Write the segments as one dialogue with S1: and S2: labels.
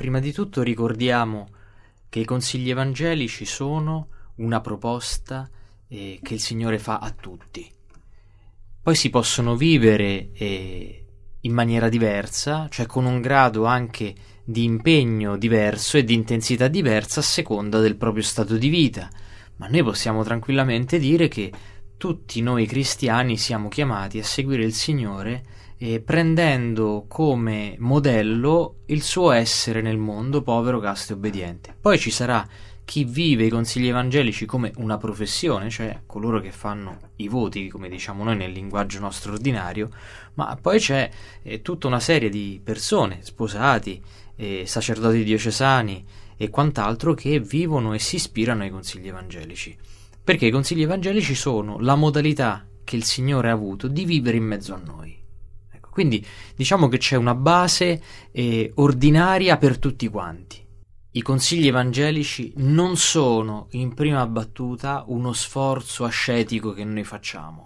S1: Prima di tutto ricordiamo che i consigli evangelici sono una proposta che il Signore fa a tutti. Poi si possono vivere in maniera diversa, cioè con un grado anche di impegno diverso e di intensità diversa a seconda del proprio stato di vita, ma noi possiamo tranquillamente dire che tutti noi cristiani siamo chiamati a seguire il Signore prendendo come modello il suo essere nel mondo povero, casto e obbediente. Poi ci sarà chi vive i consigli evangelici come una professione, cioè coloro che fanno i voti, come diciamo noi nel linguaggio nostro ordinario, ma poi c'è tutta una serie di persone, sposati, sacerdoti diocesani e quant'altro, che vivono e si ispirano ai consigli evangelici, perché i consigli evangelici sono la modalità che il Signore ha avuto di vivere in mezzo a noi. Ecco, quindi diciamo che c'è una base ordinaria per tutti quanti. I consigli evangelici non sono in prima battuta uno sforzo ascetico che noi facciamo,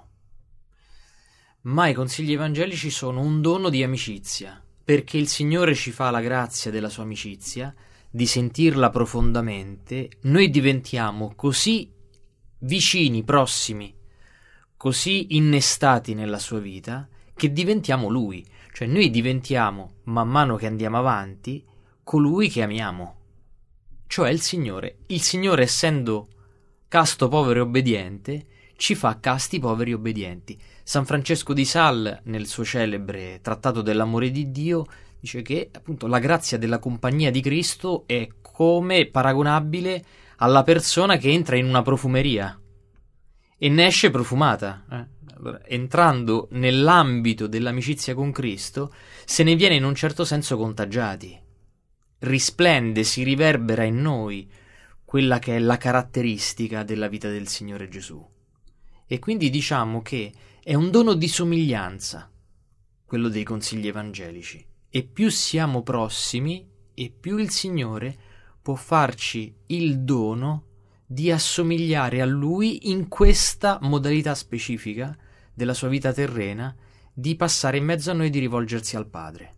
S1: ma i consigli evangelici sono un dono di amicizia, perché il Signore ci fa la grazia della sua amicizia, di sentirla profondamente. Noi diventiamo così vicini, prossimi, così innestati nella sua vita, che diventiamo Lui. Cioè noi diventiamo, man mano che andiamo avanti, colui che amiamo, cioè il Signore. Il Signore, essendo casto, povero e obbediente, ci fa casti, poveri e obbedienti. San Francesco di Sales, nel suo celebre Trattato dell'amore di Dio, dice che appunto la grazia della compagnia di Cristo è come paragonabile alla persona che entra in una profumeria e ne esce profumata. Allora, entrando nell'ambito dell'amicizia con Cristo, se ne viene in un certo senso contagiati. Risplende, si riverbera in noi quella che è la caratteristica della vita del Signore Gesù. E quindi diciamo che è un dono di somiglianza, quello dei consigli evangelici. E più siamo prossimi, e più il Signore può farci il dono di assomigliare a Lui in questa modalità specifica della sua vita terrena, di passare in mezzo a noi e di rivolgersi al Padre.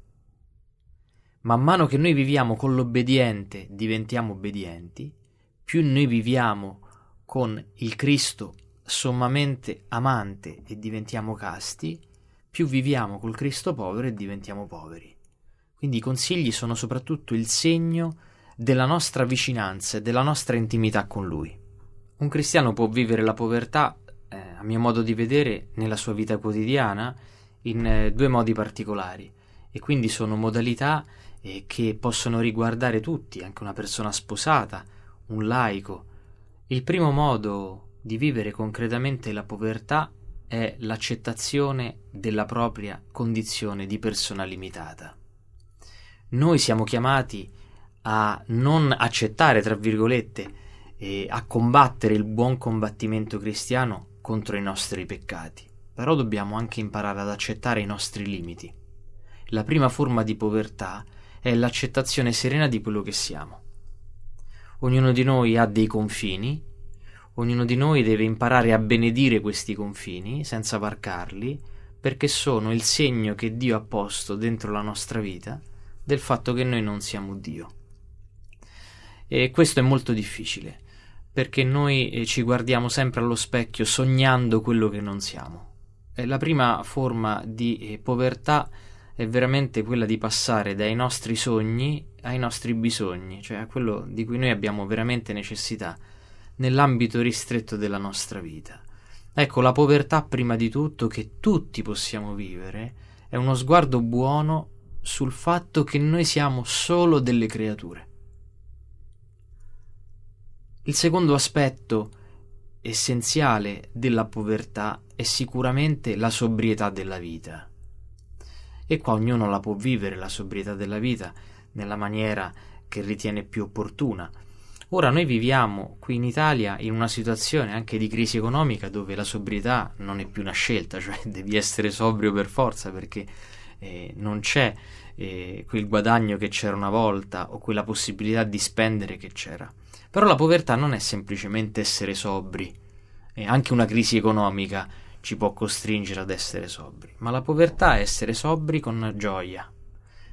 S1: Man mano che noi viviamo con l'obbediente, diventiamo obbedienti. Più noi viviamo con il Cristo sommamente amante e diventiamo casti, più viviamo col Cristo povero e diventiamo poveri. Quindi i consigli sono soprattutto il segno della nostra vicinanza e della nostra intimità con Lui. Un cristiano può vivere la povertà, a mio modo di vedere, nella sua vita quotidiana in due modi particolari, e quindi sono modalità che possono riguardare tutti, anche una persona sposata, un laico. Il primo modo di vivere concretamente la povertà è l'accettazione della propria condizione di persona limitata. Noi siamo chiamati a non accettare, tra virgolette, a combattere il buon combattimento cristiano contro i nostri peccati, però dobbiamo anche imparare ad accettare i nostri limiti. La prima forma di povertà è l'accettazione serena di quello che siamo. Ognuno di noi ha dei confini, ognuno di noi deve imparare a benedire questi confini senza varcarli, perché sono il segno che Dio ha posto dentro la nostra vita del fatto che noi non siamo Dio. E questo è molto difficile, perché noi ci guardiamo sempre allo specchio sognando quello che non siamo. La prima forma di povertà è veramente quella di passare dai nostri sogni ai nostri bisogni, cioè a quello di cui noi abbiamo veramente necessità nell'ambito ristretto della nostra vita. Ecco, la povertà, prima di tutto, che tutti possiamo vivere, è uno sguardo buono sul fatto che noi siamo solo delle creature. Il secondo aspetto essenziale della povertà è sicuramente la sobrietà della vita. E qua ognuno la può vivere, la sobrietà della vita, nella maniera che ritiene più opportuna. Ora noi viviamo qui in Italia in una situazione anche di crisi economica dove la sobrietà non è più una scelta, cioè devi essere sobrio per forza, perché non c'è quel guadagno che c'era una volta o quella possibilità di spendere che c'era. Però la povertà non è semplicemente essere sobri, anche una crisi economica ci può costringere ad essere sobri, ma la povertà è essere sobri con gioia,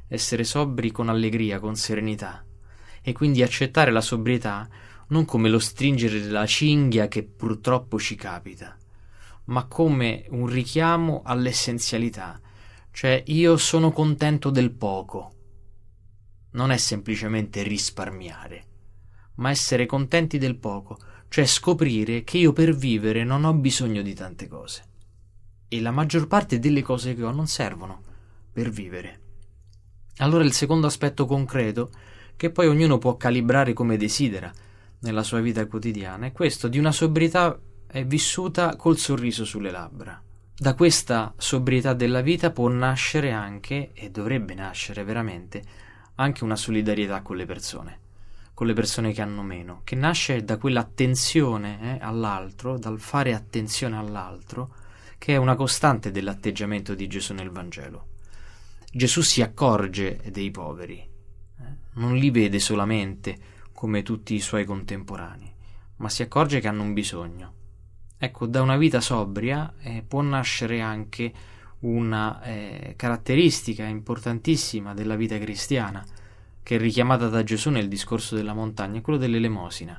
S1: essere sobri con allegria, con serenità, e quindi accettare la sobrietà non come lo stringere della cinghia che purtroppo ci capita, ma come un richiamo all'essenzialità, cioè io sono contento del poco. Non è semplicemente risparmiare, ma essere contenti del poco, cioè scoprire che io per vivere non ho bisogno di tante cose. E la maggior parte delle cose che ho non servono per vivere. Allora il secondo aspetto concreto, che poi ognuno può calibrare come desidera nella sua vita quotidiana, è questo di una sobrietà vissuta col sorriso sulle labbra. Da questa sobrietà della vita può nascere anche, e dovrebbe nascere veramente, anche una solidarietà con le persone che hanno meno, che nasce da quell'attenzione all'altro, dal fare attenzione all'altro, che è una costante dell'atteggiamento di Gesù nel Vangelo. Gesù si accorge dei poveri, non li vede solamente come tutti i suoi contemporanei, ma si accorge che hanno un bisogno. Ecco, da una vita sobria può nascere anche una caratteristica importantissima della vita cristiana, che è richiamata da Gesù nel discorso della montagna, quello dell'elemosina.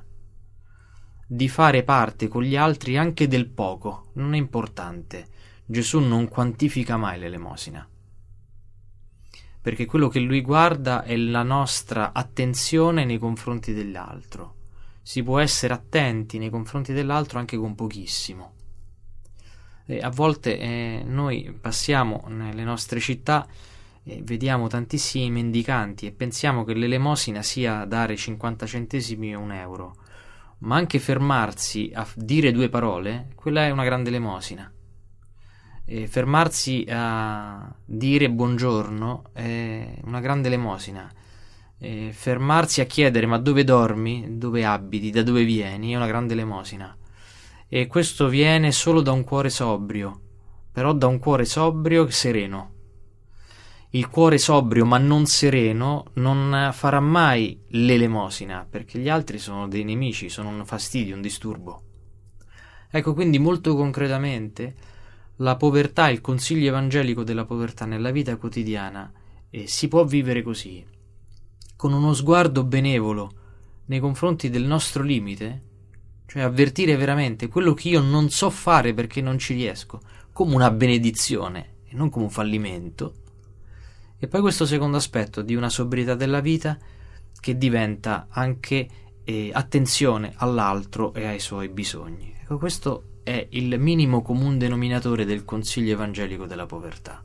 S1: Di fare parte con gli altri anche del poco, non è importante. Gesù non quantifica mai l'elemosina, perché quello che lui guarda è la nostra attenzione nei confronti dell'altro. Si può essere attenti nei confronti dell'altro anche con pochissimo. A volte noi passiamo nelle nostre città e vediamo tantissimi mendicanti e pensiamo che l'elemosina sia dare 50 centesimi o €1, ma anche fermarsi a dire 2 parole, quella è una grande elemosina. Fermarsi a dire buongiorno è una grande elemosina. Fermarsi a chiedere ma dove dormi, dove abiti, da dove vieni, è una grande elemosina. E questo viene solo da un cuore sobrio, però da un cuore sobrio sereno. Il cuore sobrio ma non sereno non farà mai l'elemosina, perché gli altri sono dei nemici, sono un fastidio, un disturbo. Ecco, quindi molto concretamente la povertà, il consiglio evangelico della povertà nella vita quotidiana si può vivere così, con uno sguardo benevolo nei confronti del nostro limite, cioè avvertire veramente quello che io non so fare perché non ci riesco, come una benedizione e non come un fallimento. E poi questo secondo aspetto di una sobrietà della vita che diventa anche attenzione all'altro e ai suoi bisogni. Ecco, questo è il minimo comune denominatore del consiglio evangelico della povertà.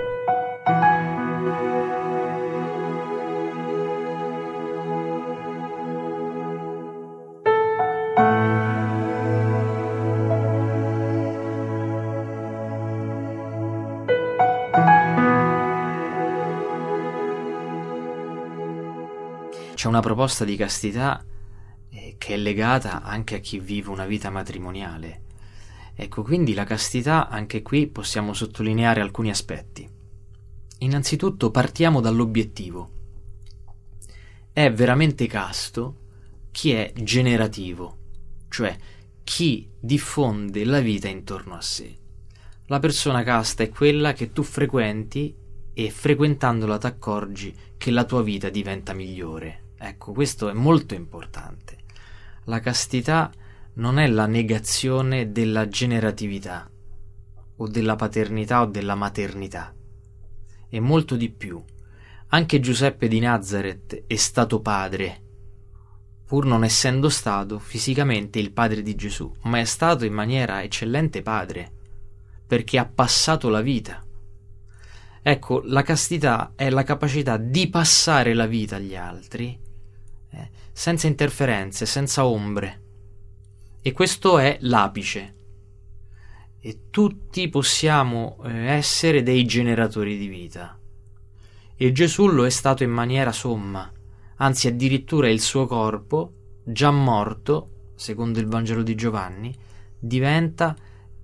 S1: C'è una proposta di castità che è legata anche a chi vive una vita matrimoniale. Ecco, quindi la castità, anche qui possiamo sottolineare alcuni aspetti. Innanzitutto partiamo dall'obiettivo. È veramente casto chi è generativo, cioè chi diffonde la vita intorno a sé. La persona casta è quella che tu frequenti e frequentandola ti accorgi che la tua vita diventa migliore. Ecco, questo è molto importante. La castità non è la negazione della generatività o della paternità o della maternità. È molto di più. Anche Giuseppe di Nazaret è stato padre, pur non essendo stato fisicamente il padre di Gesù, ma è stato in maniera eccellente padre, perché ha passato la vita. Ecco, la castità è la capacità di passare la vita agli altri senza interferenze, senza ombre. E questo è l'apice. E tutti possiamo essere dei generatori di vita. E Gesù lo è stato in maniera somma, anzi addirittura il suo corpo, già morto, secondo il Vangelo di Giovanni, diventa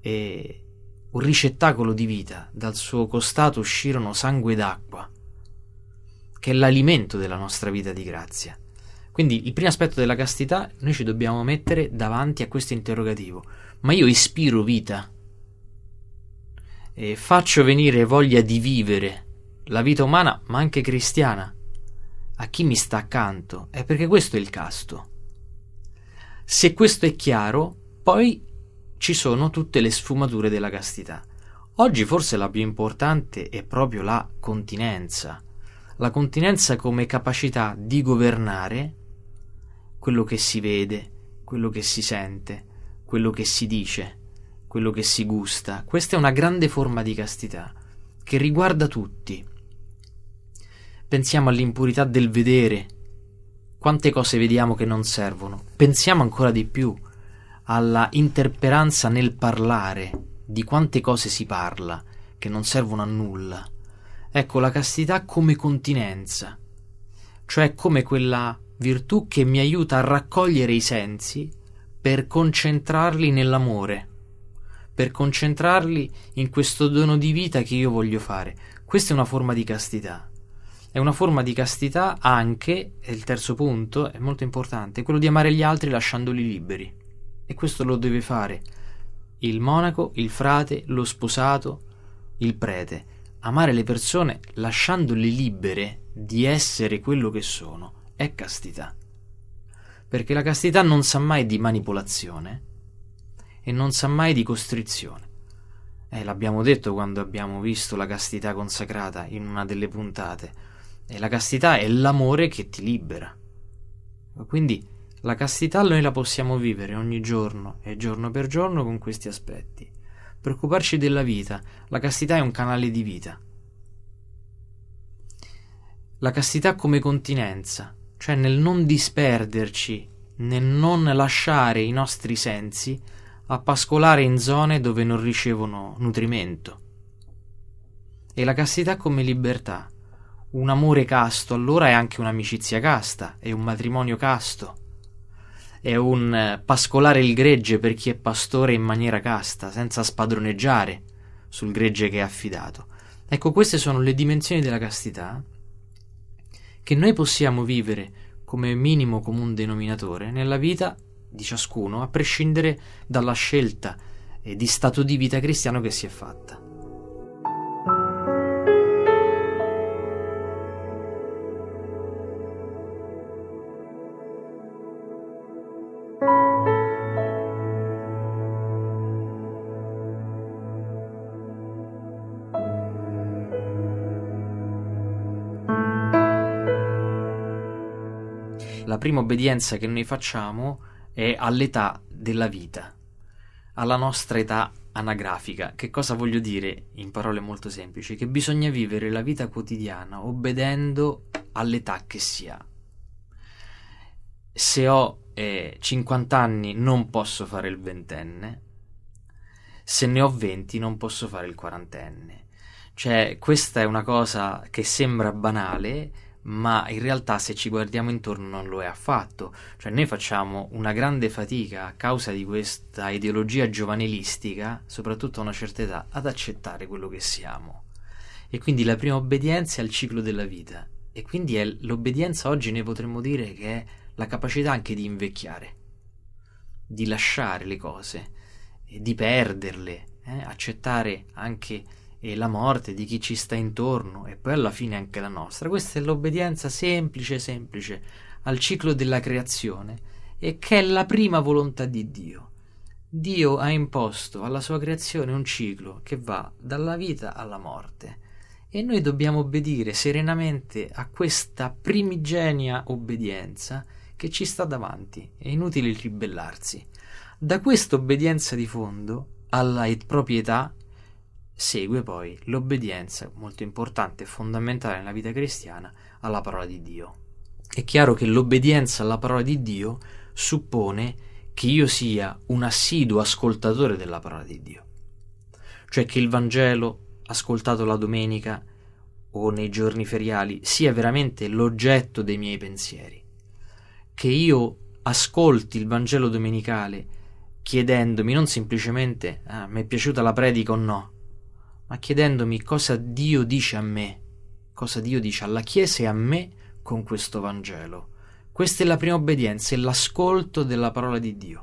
S1: un ricettacolo di vita. Dal suo costato uscirono sangue ed acqua, che è l'alimento della nostra vita di grazia. Quindi il primo aspetto della castità noi ci dobbiamo mettere davanti a questo interrogativo: ma io ispiro vita? Faccio venire voglia di vivere la vita umana, ma anche cristiana, a chi mi sta accanto, è perché questo è il casto. Se questo è chiaro, poi ci sono tutte le sfumature della castità. Oggi forse la più importante è proprio la continenza come capacità di governare quello che si vede, quello che si sente, quello che si dice, quello che si gusta. Questa è una grande forma di castità che riguarda tutti. Pensiamo all'impurità del vedere, quante cose vediamo che non servono. Pensiamo ancora di più alla intemperanza nel parlare, di quante cose si parla che non servono a nulla. Ecco, la castità come continenza, cioè come quella virtù che mi aiuta a raccogliere i sensi per concentrarli nell'amore, per concentrarli in questo dono di vita che io voglio fare. Questa è una forma di castità. È una forma di castità anche, e il terzo punto è molto importante, quello di amare gli altri lasciandoli liberi. E questo lo deve fare il monaco, il frate, lo sposato, il prete. Amare le persone lasciandole libere di essere quello che sono è castità. Perché la castità non sa mai di manipolazione e non sa mai di costrizione. L'abbiamo detto quando abbiamo visto la castità consacrata in una delle puntate. E la castità è l'amore che ti libera. Quindi la castità noi la possiamo vivere ogni giorno e giorno per giorno con questi aspetti. Preoccuparci della vita. La castità è un canale di vita. La castità come continenza, cioè nel non disperderci, nel non lasciare i nostri sensi a pascolare in zone dove non ricevono nutrimento. E la castità come libertà. Un amore casto allora è anche un'amicizia casta, è un matrimonio casto, è un pascolare il gregge per chi è pastore in maniera casta, senza spadroneggiare sul gregge che è affidato. Ecco, queste sono le dimensioni della castità che noi possiamo vivere come minimo comune denominatore nella vita di ciascuno, a prescindere dalla scelta di stato di vita cristiano che si è fatta. La prima obbedienza che noi facciamo è all'età della vita, alla nostra età anagrafica. Che cosa voglio dire in parole molto semplici? Che bisogna vivere la vita quotidiana obbedendo all'età che si ha. Se ho 50 anni non posso fare il ventenne, se ne ho 20 non posso fare il quarantenne. Cioè, questa è una cosa che sembra banale, ma in realtà se ci guardiamo intorno non lo è affatto. Cioè noi facciamo una grande fatica a causa di questa ideologia giovanilistica, soprattutto a una certa età, ad accettare quello che siamo. E quindi la prima obbedienza è al ciclo della vita, e quindi è l'obbedienza oggi noi potremmo dire che è la capacità anche di invecchiare, di lasciare le cose, di perderle, accettare anche la morte di chi ci sta intorno e poi alla fine anche la nostra. Questa è l'obbedienza semplice al ciclo della creazione, e che è la prima volontà di Dio. Dio ha imposto alla sua creazione un ciclo che va dalla vita alla morte, e noi dobbiamo obbedire serenamente a questa primigenia obbedienza che ci sta davanti. È inutile ribellarsi. Da questa obbedienza di fondo alla propria età segue poi l'obbedienza, molto importante e fondamentale nella vita cristiana, alla parola di Dio. È chiaro che l'obbedienza alla parola di Dio suppone che io sia un assiduo ascoltatore della parola di Dio, cioè che il Vangelo ascoltato la domenica o nei giorni feriali sia veramente l'oggetto dei miei pensieri, che io ascolti il Vangelo domenicale chiedendomi non semplicemente mi è piaciuta la predica o no, ma chiedendomi cosa Dio dice a me, cosa Dio dice alla Chiesa e a me con questo Vangelo. Questa è la prima obbedienza, è l'ascolto della parola di Dio.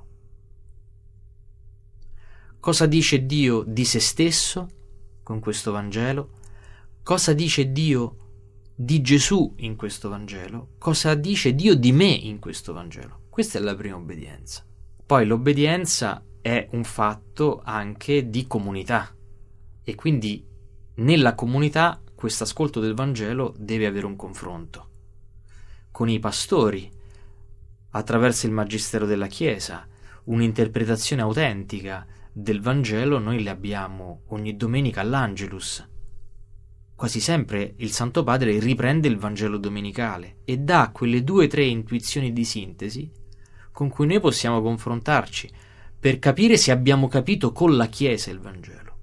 S1: Cosa dice Dio di se stesso con questo Vangelo? cosa dice Dio di Gesù in questo Vangelo, cosa dice Dio di me in questo Vangelo. Questa è la prima obbedienza. Poi l'obbedienza è un fatto anche di comunità, e quindi nella comunità questo ascolto del Vangelo deve avere un confronto con i pastori, attraverso il magistero della Chiesa. Un'interpretazione autentica del Vangelo noi le abbiamo ogni domenica all'Angelus. Quasi sempre il Santo Padre riprende il Vangelo domenicale e dà quelle 2 o 3 intuizioni di sintesi con cui noi possiamo confrontarci per capire se abbiamo capito con la Chiesa il Vangelo.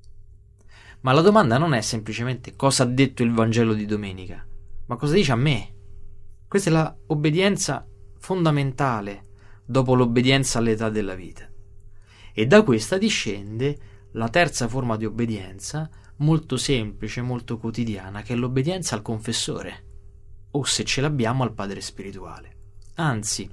S1: Ma la domanda non è semplicemente cosa ha detto il Vangelo di domenica, ma cosa dice a me. Questa è la obbedienza fondamentale dopo l'obbedienza all'età della vita. E da questa discende la terza forma di obbedienza, molto semplice, molto quotidiana, che è l'obbedienza al confessore, o se ce l'abbiamo al padre spirituale. Anzi,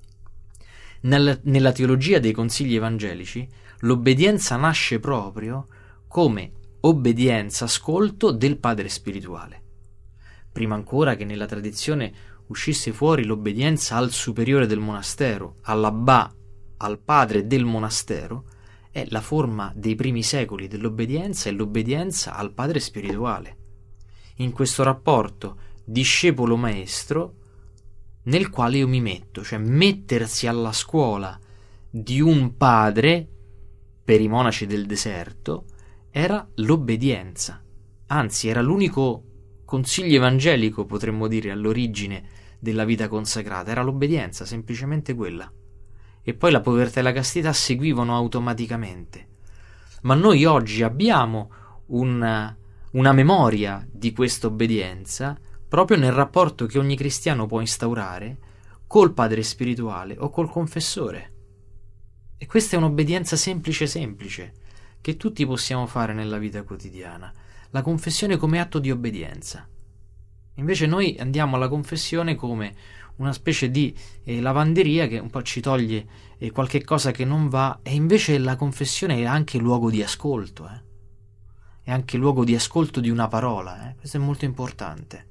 S1: nella teologia dei consigli evangelici, l'obbedienza nasce proprio come obbedienza, ascolto del padre spirituale. Prima ancora che nella tradizione uscisse fuori l'obbedienza al superiore del monastero, all'abbà, al padre del monastero, è la forma dei primi secoli dell'obbedienza, è l'obbedienza al padre spirituale. In questo rapporto discepolo-maestro nel quale io mi metto, cioè mettersi alla scuola di un padre, per i monaci del deserto, era l'obbedienza. Anzi, era l'unico consiglio evangelico, potremmo dire, all'origine della vita consacrata, era l'obbedienza, semplicemente quella. E poi la povertà e la castità seguivano automaticamente. Ma noi oggi abbiamo una memoria di questa obbedienza proprio nel rapporto che ogni cristiano può instaurare col padre spirituale o col confessore. E questa è un'obbedienza semplice che tutti possiamo fare nella vita quotidiana, la confessione come atto di obbedienza. Invece noi andiamo alla confessione come una specie di lavanderia che un po' ci toglie qualche cosa che non va, e invece la confessione è anche luogo di ascolto, è anche luogo di ascolto di una parola, questo è molto importante,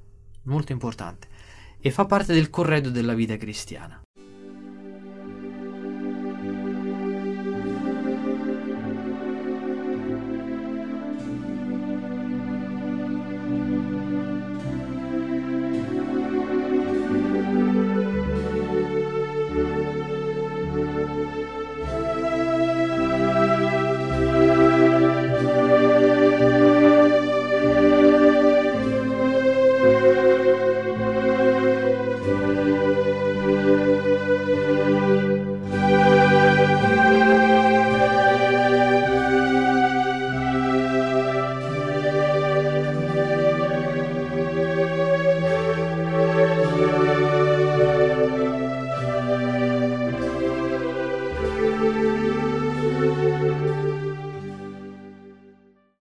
S1: e fa parte del corredo della vita cristiana.